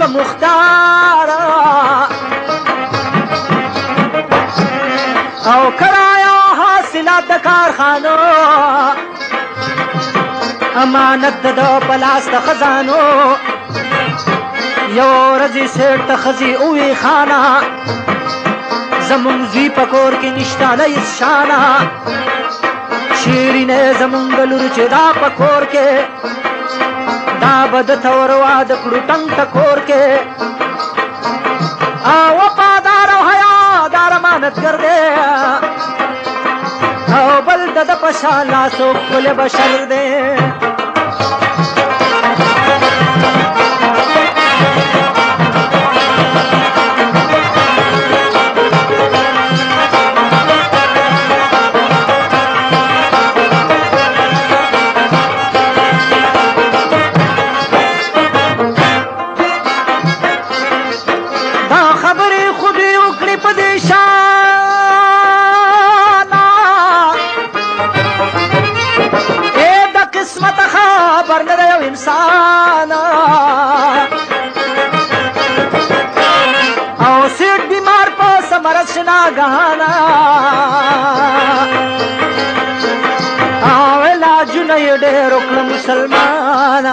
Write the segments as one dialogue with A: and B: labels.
A: په مختار او کرایا حاصلات د کارخانو امانت د په لاس د خزانو یو ورځې سیټ ته ښځې ووې خانه زمونږ زوی په کور کې نشته نه هېڅ شانه شیرینې زمونږ لور چې دا په کور کې دا به درته ور واده کړو ټنګ ټکور کې او وفادار او حیادار امانتګر دی او بل د ده په شان لاسو ښکلی بشر دی گانا او علاجونه یې ډېر وکړه مسلمانه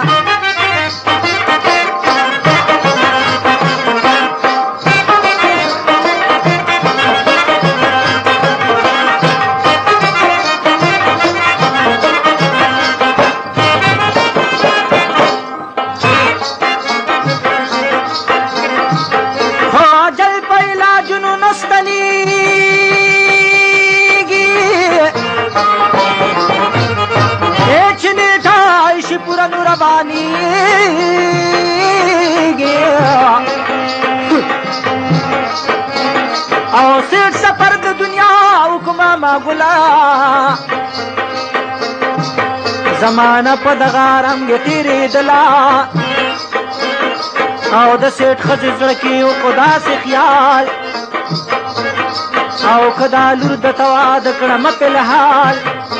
A: او سیټ سفر د دنیا حکما ما ګلا زمانه په دغه رنګ تېرېدله او د سیټ ښځې زړه کې وکړو داسې خیال او که دا لور درته واده کړمه فلحال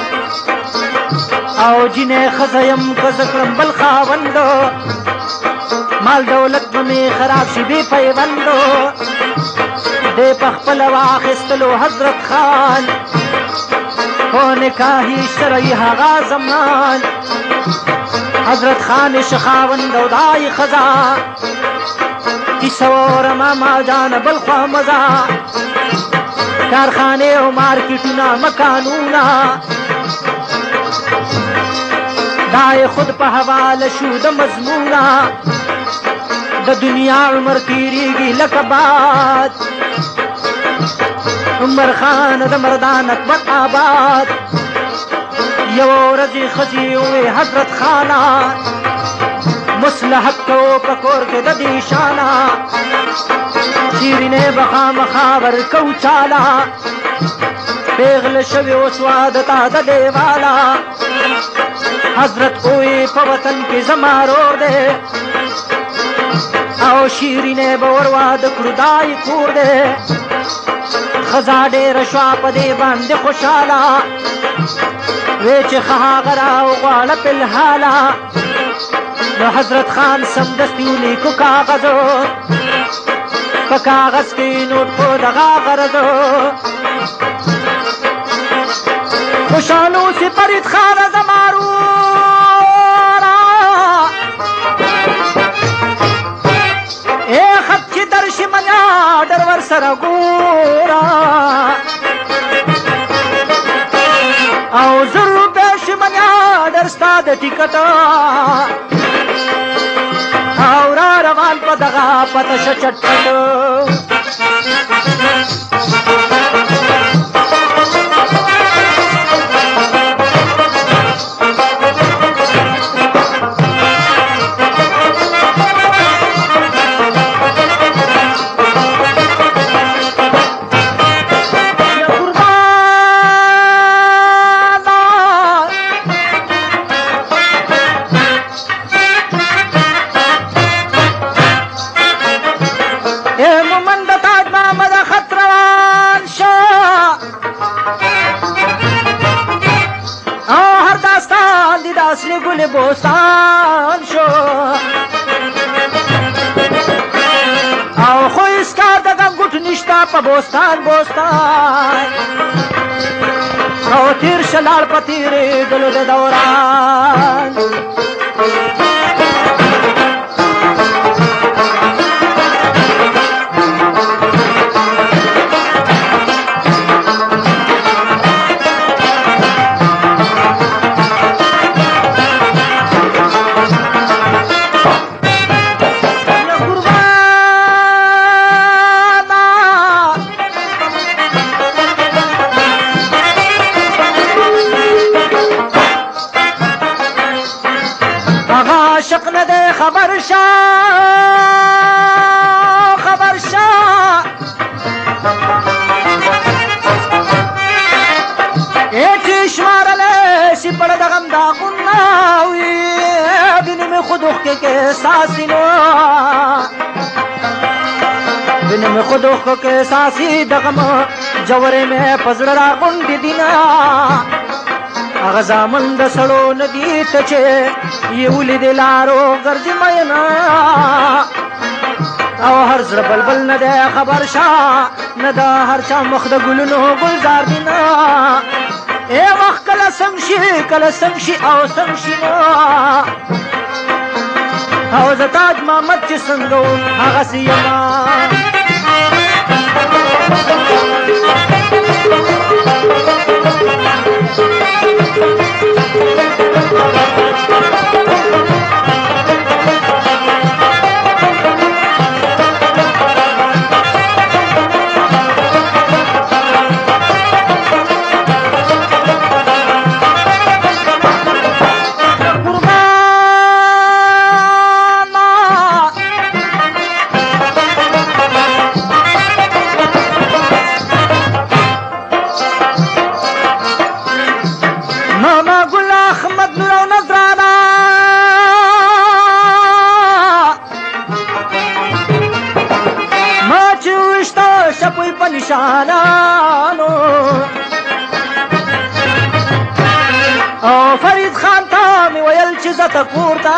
A: او جینې ښځه یم که زه کړم بل خاوندو مال دولت به مې خراب شي بې پیوندو دی په خپله واخیستلو حضرت خان خو نکاحي شرعي هغه زمان حضرت خان شه خاوند او دای ښځه کیسه واورمه ما جانه بل خوا مزه کارخانې او مارکیټونه مکانونه دا یې خود په حواله شو د مضمونه د دنیا عمر تیریږي لکه باد عمر خان د مردان اکبر آباد یو ورځې ښځې ووې حضرت خانه مصلحت کوو په کور کې د دې شانه شیرینې به خامخا ورکوو چاله پیغله شوې اوس واده ته د دیواله حضرت ووې په وطن کې زما رور دی او شیرینې به ور واده کړو دا یې کور دی ښځه ډېره شوه په دې باندې خوشحاله وی چې ښه هغه راوغواړه فلحاله نو حضرت خان سمدستي ولیکو کاغذو په کاغذ کې نوټ په دغه غرضو خوشحاله اوسې فرید خانه زما وروره ای خط چې درشي منیا ډر ورسره ګوره او زر روپۍ شي منیا ډر ستا د ټیکټ او را روان په دغه پته شه چټپټ بوستان شو په بوستان بوستان او تیر شلال په تیرېدلو د دوران خبر شاه ایچی شمارلے سی پڑ دغم داغنا ہوئی بینی میں خودخ کے ساسی نو بینی میں خودخ کے ساسی دغم جورے میں پزر راغن دی دینا اغزامن د سړو ندی ته چې یولې د لارو ګرځي مینا او هر زړه بلبل نه دی خبر شا نه د هر چا مخ د ګلونو ګلزار دینا ای وخت کله څنګه شي او څنګه شي او زه تاج محمد چې څنګه و هغسې یما نشانانو او فرید خان تا می ویل چې زته کور ته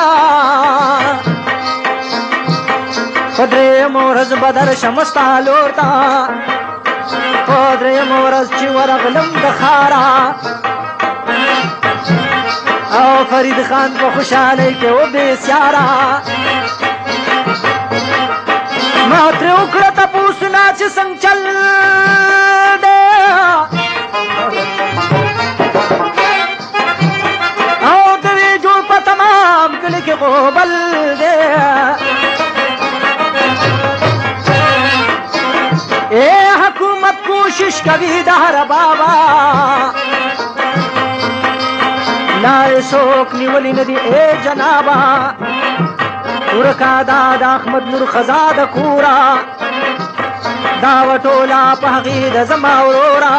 A: په درېیم ورځ به درشم ستا لور ته په درېیم ورځ چې ورغلم د ښاره او فرید خان په خوشحالۍ کې و بېسیاره ما ترې وکړه تپوسونه چې څنګه چل دی او د وی جوړ په تمام کلي کې غوبل دی ای حکومت کوشش کوي د هر بابا لارې څوک نیولي نه دي ای جنابه ورکا دا احمد نور خزا د کورا دا وټولا په هغې د زما ورورا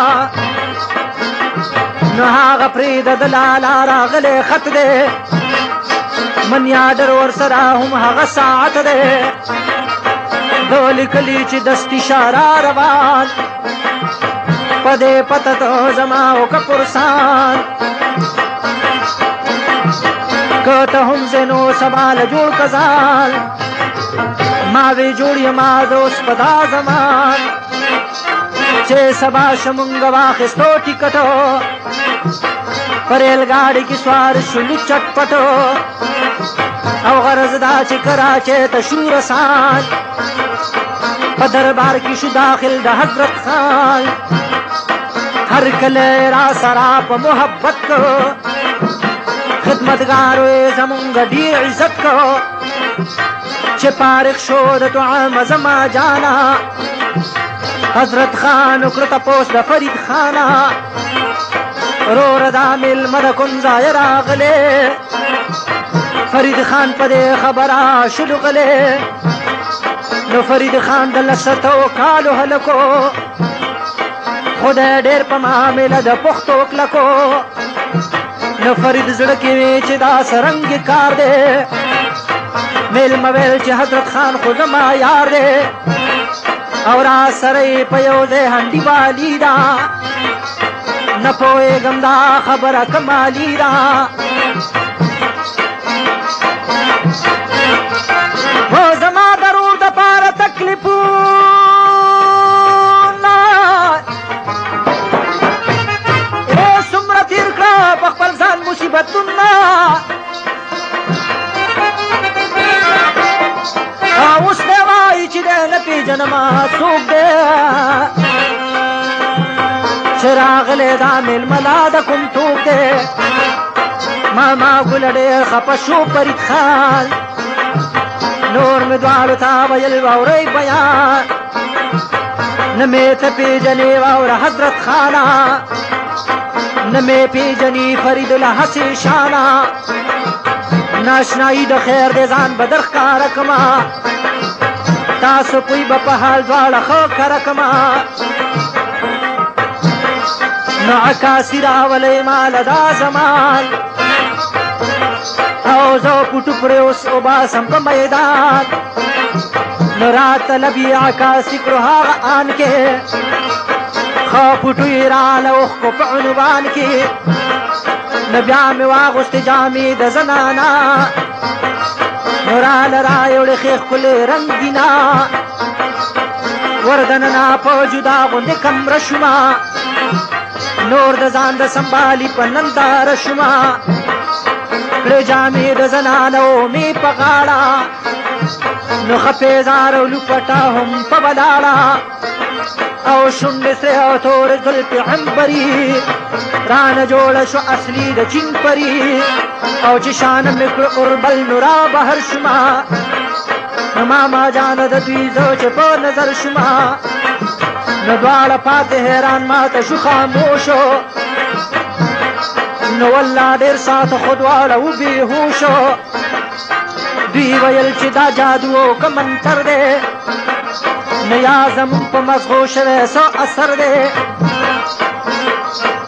A: نو هغه پرېږده د لالا راغلی خط دی منیا ډر ورسره هم هغه ساعت دی ده لیکلي چې دستي شارا روان په دې پته ته زما وکه پرسان که ته هم زنو سبا له جوړ کزال ما وی جوړ یما د اوس په دا زمان چې سبا شمونږ واخیستو ټیکټو په ریل ګاډي کې سوار شولو چټپټو او غرض دا چې کراچۍ ته شو رسان په دربار کې شو داخل د حضرت خان هر کله را سره په محبت کو خدمتګارو یې زمونږ ډېر عزت کو چې فارغ شو د دعا زما جانا حضرت خان وکړه تپوس د فرید خانه وروره دا مېلمه د کوم ځایه راغلی فرید خان په دې خبره شلو غلی نو فرید خان د لسو کالو هلکو خدای ډېر په معامله د پښتو کلکو نو فرید زړه کې وی چې دا سرنګ کار دی مېلمه ویل چې حضرت خان خو زما یار دی او را سره یې په یو ځای هنډي بالي ده نه پوهېږم دا خبره کمالي ده هو زما ضرور د پاره تکلیفونه پیژنما څوک دی چې راغلی دا میلملا د کوم توک دی ماما ګله ډېر خفه شو فرید خان نور مې دواړو ته ویل واورئ بیان نه مې ته پیژنې واوره حضرت خانه نه مې پیژني فرید الحسن شانه ناشنایي د خیر د ځان به در ښکاره کړمه تاسو پوی به په حال دواړه ښه کره کړمه نو عکاسي راولی ماله دا زمان او زه پوټو پرې اوس وباسم په میدان نو راته لبي عکاسي کړو هغه آن کې ښه پوټو یې راله اوښکو په عنوان کې نو بیا مې واغوستې جامې د زنانا نو راله رایوړې ښې ښکلې رنګینه وردننه په جدا غوندې کمره شومه نور د ځان د سنبالي په ننداره شومه کړې جامې د زنانو مې په غاړه نو ښه پیزار او لوپټه هم په ولاړه او شونډې سرې او تورې زلفې عنبري رانه جوړه شو اصلي د چین پري او چې شانه مې کړه اوربل نو را بهر شومه نو ماما جانه د دوی زه چې په نظر شومه نو دواړه پاتې حیران ماته شو خاموشو نو والله ډېر ساعته خو دواړه وبېهوشو دوی ویل چې دا جادو او که منتر دی نه یا زمون په مغزو شوی څه اثر دی